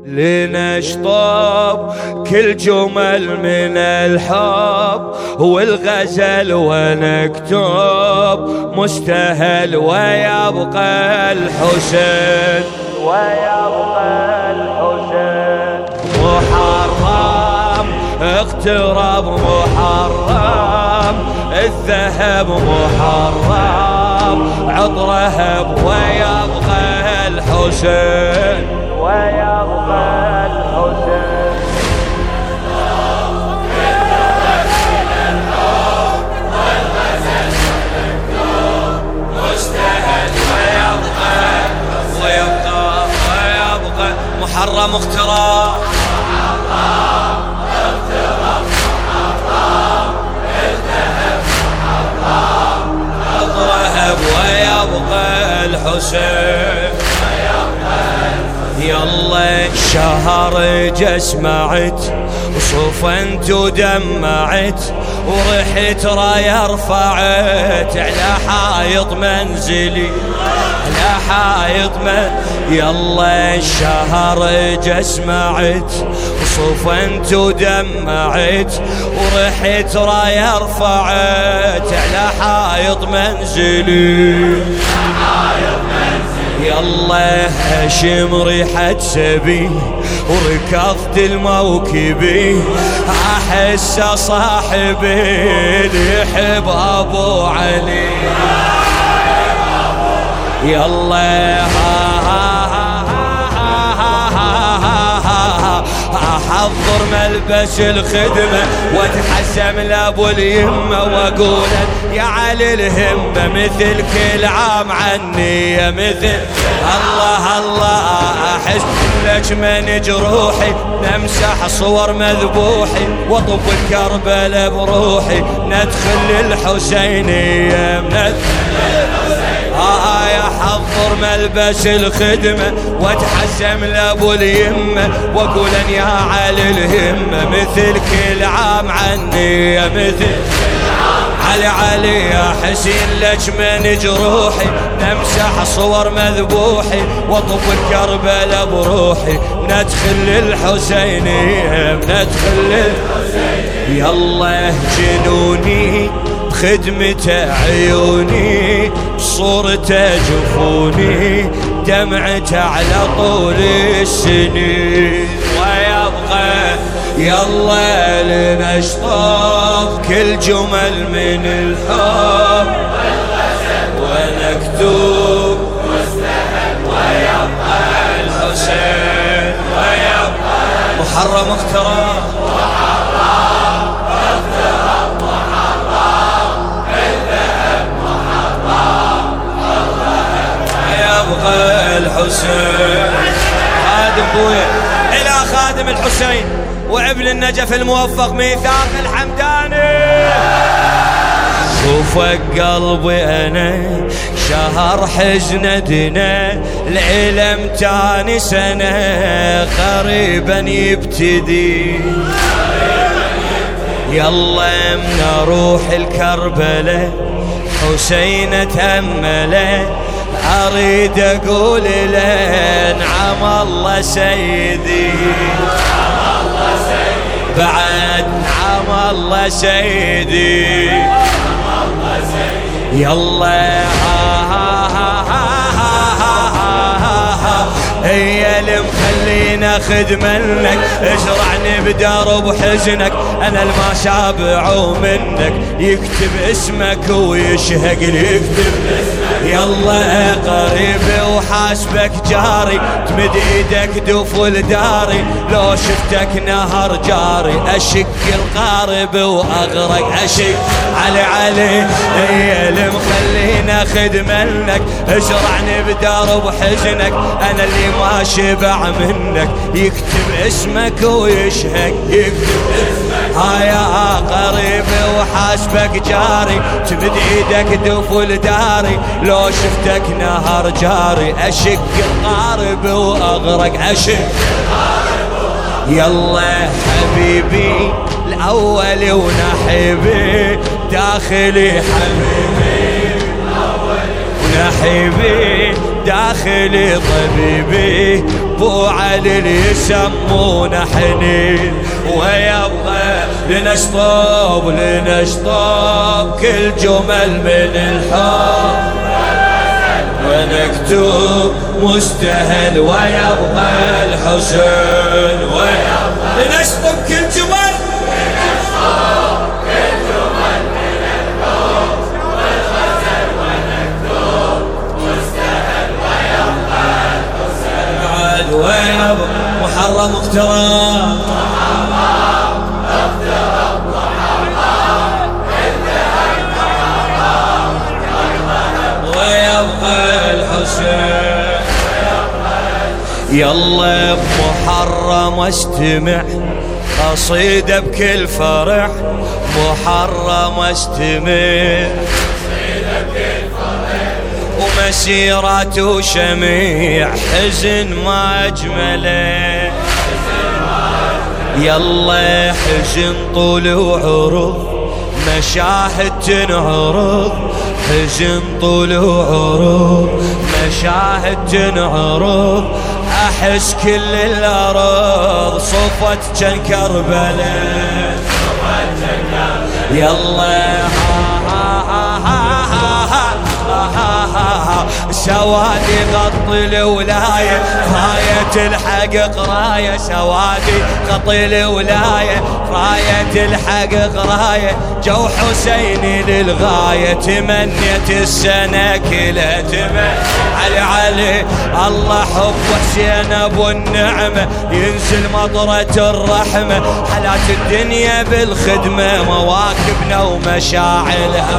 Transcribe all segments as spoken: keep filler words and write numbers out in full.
لنشطب كل جمل من الحب والغزل ونكتب مستهل ويبقى الحسين ويبقى الحسين محرم اقترب محرم الذهب محرم عطره ويبقى الحسين ويبقى الحسين مستهل ويبقى ويبقى ويبقى محرم اقتراب ويبقى الحسين يلا شهر جسمعت وصفنت ودمعت ورحت راية رفعت على حائط منزلي على حائط من يلا الشهر جسمعت وصفنت ودمعت ورحت راية رفعت على حائط منزلي يلا اشم ريحة سبي وركضت الموكبي احس صاحبي اللي يحب ابو علي يلا احضر ملبس الخدمة واتحسم لابو اليمة واقول يا علي الهمة مثل كل عام عني يا مثل الله الله احس لك من جروحي نمسح صور مذبوحي واطب الكربلاء بروحي ندخل الحسينية ندخل آه يا حضر ملبس الخدمة واتحسم لابو اليمة واقول يا علي الهمة مثل كل عام عني يا مثل علي علي يا حسين لك من جروحي نمسح صور مذبوحي واطب الكربلاء بروحي ندخل الحسينية ندخل الحسينية يلا جنوني بخدمته عيوني بصورته جفوني دمعته على طول السنين ويبقى يلا لنشطب كل جمل من الحب ونكتب مستهل ويبقى الحسين ويبقى محرم اقتراب الحسين خادم بويا إلى خادم الحسين وابن النجف الموفق ميثاق الحمداني شوفك قلبي أنا شهر حزن دنا العلم تاني سنة قريبا يبتدي يلا من روح الكربلاء حسين تأمله أريد أقول له نعم الله سيدي بعد نعم الله سيدي يلا هي اللي مخلينا خدمنك اشرعني بدرب حزنك انا الما شابع منك يكتب اسمك ويشهق لي يكتب يلا قريبي وحاسبك جاري تمد ايدك دفل داري لو شفتك نهر جاري اشق القارب واغرق اشق علي علي هي اللي مخلينا خدمنك اشرعني بدرب حزنك انا اللي ما شبع منك يكتب اسمك ويشهق يكتب اسمك هيا قريبي وحاسبك جاري تمد ايدك دفل داري لو شفتك نهر جاري اشق القارب واغرق اشق يلا حبيبي الاول ونحبي داخلي حبيبي ونحبي داخلي طبيبي بو علي اللي يسمونه حنين، ويبغى لنشطب لنشطب كل جمل من الحب ونكتب مستهل، ويبغى الحسن ويبغى لنشطب كل جمل لنشطب كل جمل من الحب والغزل ونكتب مستهل، ويبغى الحسن بعد ويبغى محرم اقتراب يلا بمحرم استمع قصيدة بكل فرح، محرم استمع قصيدة بكل فرح، ومسيرات وشميع حزن ما أجمله، يلا حزن طول وعروض مشاهد تنعرض، حزن طول وعروض مشاهد تنعرض، أحس كل الأرض صفت جن كربلاء، يلا سوادي غطي الولاية راية الحق قراية، سوادي غطي الولاية راية الحق قراية، جو حسيني للغاية تمنيت السنة كلها تمنى علي علي الله حب حسين ابو النعمة، ينزل مطرة الرحمة حالات الدنيا بالخدمة، مواكبنا ومشاعلها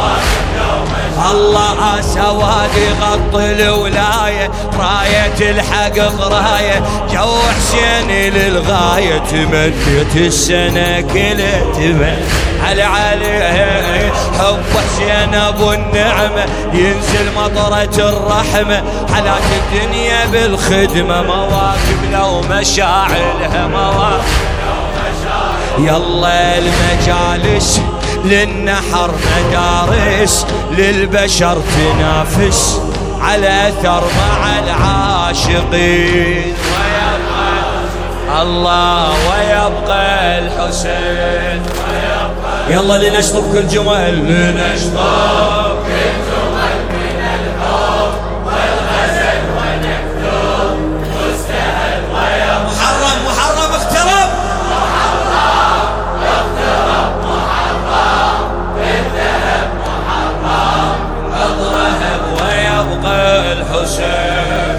الله سوادي غطي الولاية راية الحق قراية، جو حسيني للغاية تمنيت السنة كلها تمنى علي علي حب حسين ابو النعمة، ينزل مطرة الرحمة حالات الدنيا بالخدمة، مواكبنا ومشاعلها مواكبنا ومشاعلها، يلا المجالس للنحر مدارس للبشر تنافس على اثر مع العاشقين، ويبقى الله ويبقى الحسين، يلا لنشطب كل جمل لنشطب كل جمل من الحب والغزل ونكتب مستهل، ويبقى محرم محرم اقترب محرم اقترب محرم بالذهب محرم اضرب، ويبقى الحسين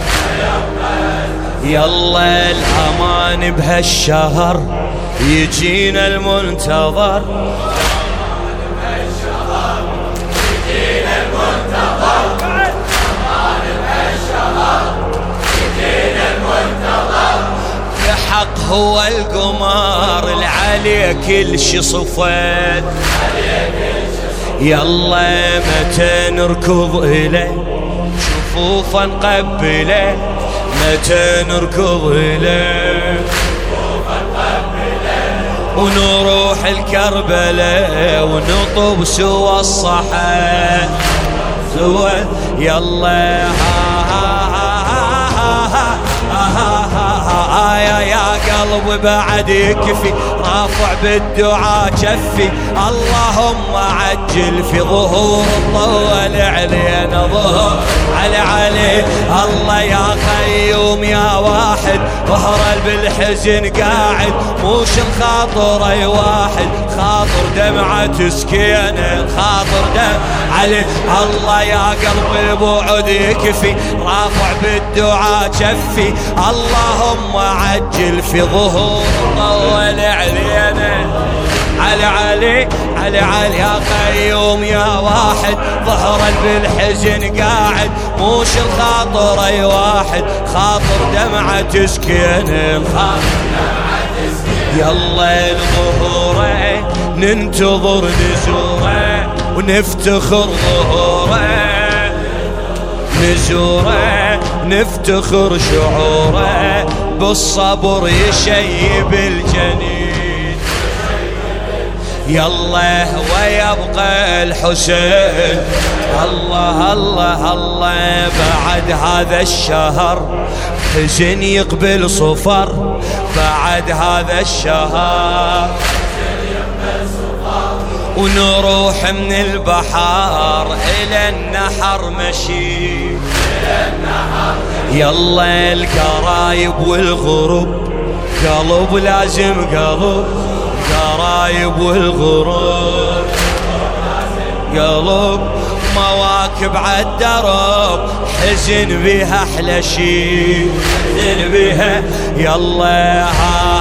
يلا الأمان بهالشهر يجينا المنتظر، الحق هو القمر العلي كل شي صفات، يلا متى نركض إليه شفوفا نقبله، متى نركض إليه شفوفا نقبله، ونروح الكربلاء ونطب سوى الصحن سوى، يلا ها ها ها ها ها ها يا يا قلب بعد يكفي رافع بالدعاء كفي، اللهم عجل في ظهور طول علينا ظهر علي علي، الله يا قيوم يا واحد ظهر بالحزن قاعد، موش الخاطر اي واحد خاطر دمعة سكينة خاطر دم علي، الله يا قلب البعد يكفي رافع بالدعاء كفي، اللهم عجل في ظهور طول علينا علي علي علي علي يا قيوم يا واحد ظهر بالحزن قاعد، موش الخاطر اي واحد خاطر دمعة سكينة خاطر دمعة سكينة، يلا الظهوره ننتظر نزوره ونفتخر ظهوره نزوره نفتخر شعوره، بالصبر يشيب الجنين يلا ويبقى الحسين. الله الله الله بعد هذا الشهر حزن يقبل صفر، بعد هذا الشهر ونروح من البحر إلى النحر مشي. يلا القرايب والغروب قلب لازم قلب، قرايب والغروب قلب، مواكب عالدرب حزن بها احلى شي، حزن بها. يلا ها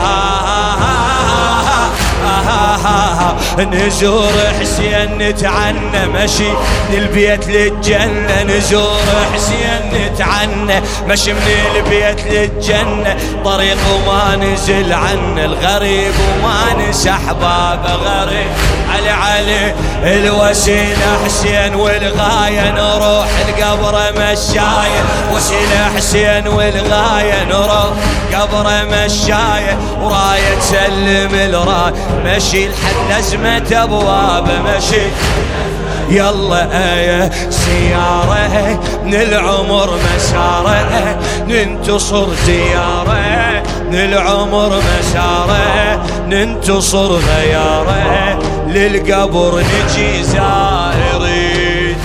ها ها نزور حسين نتعنى مشي من البيت للجنة، نزور حسين نتعنى مشي من البيت للجنة، طريق وما نزل عنه الغريب وما نسى احبابه غريب. علي علي الوسيلة حسين والغاية نروح القبر مشاية، وسيلة حسين والغاية نروح قبر مشاية، وراية تسلم الراية مشي لحد لزمة أبواب مشي. يلا آية سيارة من العمر مسارة، ننتصر زيارة من العمر مسارة، ننتصر غيارة للقبر نجي زائرين.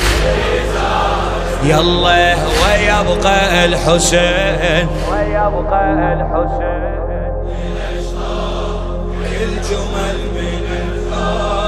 يلا ويبقى الحسين، ويبقى الحسين الجمل من الفار.